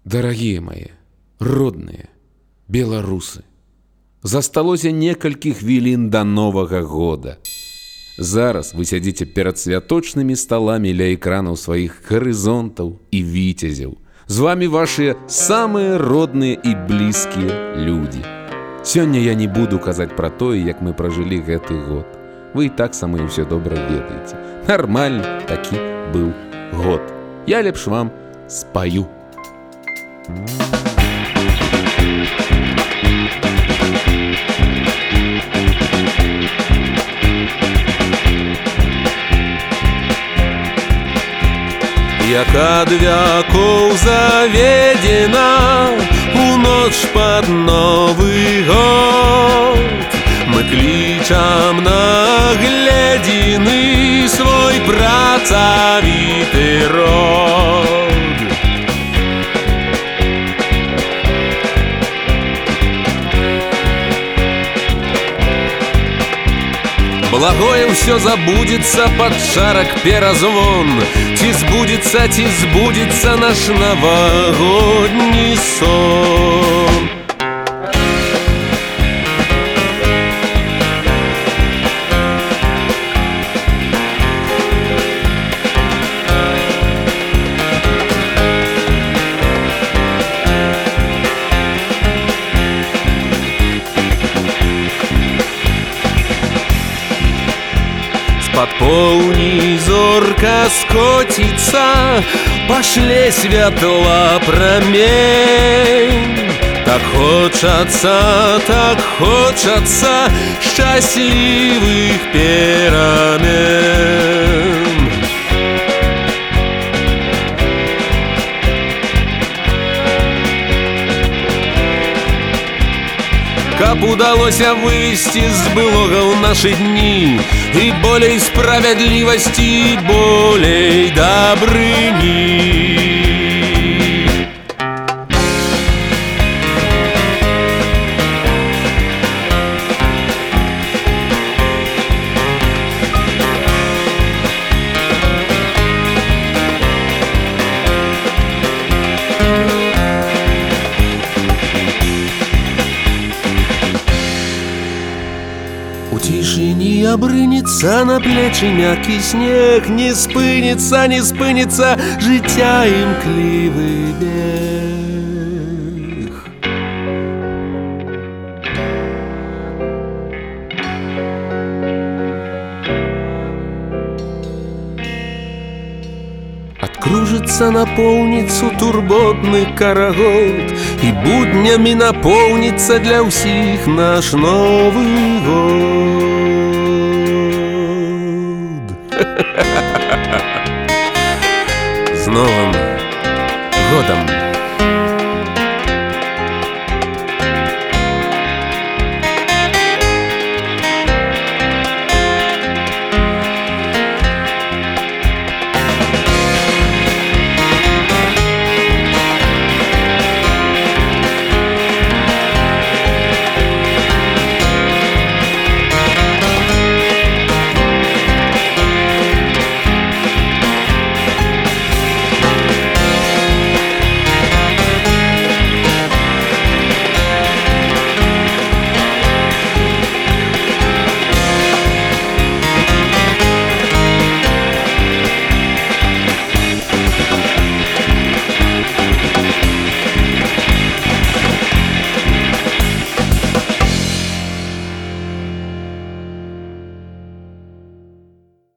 Дарагія мае, родныя беларусы, засталося некалькі хвілін да Новага года. Зараз вы сядзіце перад святочнымі сталамі ля экранаў сваіх гарызонтаў і віцязяў. З вамі вашыя самыя родныя і блізкія людзі. Сёння я не буду казаць пра тое, як мы пражылі гэты год. Вы і так самі ўсё добра ведаеце. Нармальны такі быў год. Я лепш вам спаю. Як ад вякоў заведзена у ноч пад Новы год, мы клічам на глядзіны свой працавіты род. Благое ўсё забудзецца пад шарак перазвон. Ці збудзецца наш навагодні сон. Пад поўні зорка скоціцца, пашле святла прамень. Так хочацца шчаслівых перамен. Каб удалося выйсці з былога ў нашы дні, і болей справядлівасці, болей дабрыні. У цішыні абрынецца на плечы мяккі снег, не спыніцца жыцця імклівы бег. Адкружыцца напоўніцу турботны карагод, і буднямі напоўніцца для ўсіх наш Новы год. З Новым годам!